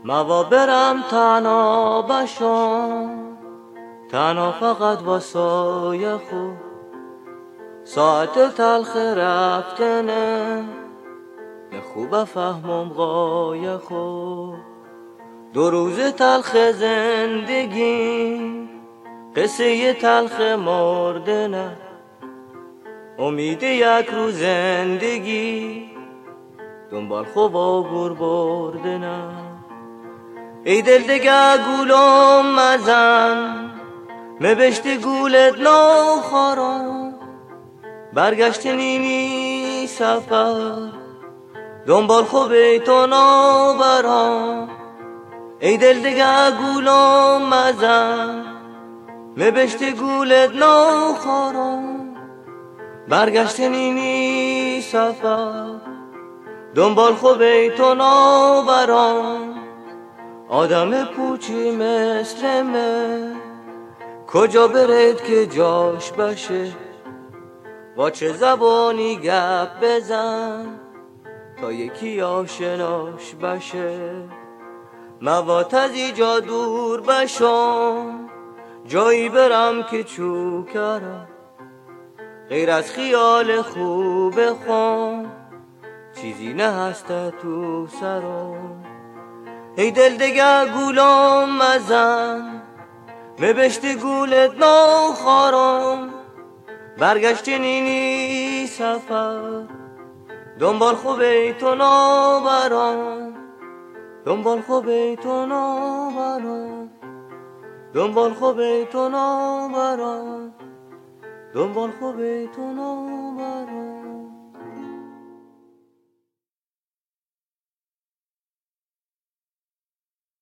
موا برم تنها بشم، تنها فقط واسای خود. ساعت تلخ رفتنه خوب فهمم غای خود. 2 روز تلخ زندگی قصه تلخ مردنه. امید یک روز زندگی دنبال خوب و گور بردنه. ای دل دگه گولم مزن، مبشتی گولت نخورم. برگشت نیمی سفر دنبال خوب تو نبرم. ای دل دگه گولم مزن، مبشتی گولت نخورم. برگشت نیمی سفر دنبال خوب تو نبرم. آدم پوچی مثل من کجا برد که جاش بشه؟ با چه زبانی گپ بزن تا یکی آشناش بشه؟ موات از ایجا دور بشم، جایی برم که چوکرم. غیر از خیال خوب خون چیزی نه هست تو سرم. ای دل دگه گولم مزن، مبشت گولت نخورم. برگشت نیمی سفر دنبال خوب تو نبرم. دنبال خوب تو نبرم. دنبال خوب تو نبرم. دنبال خوب تو نبرم.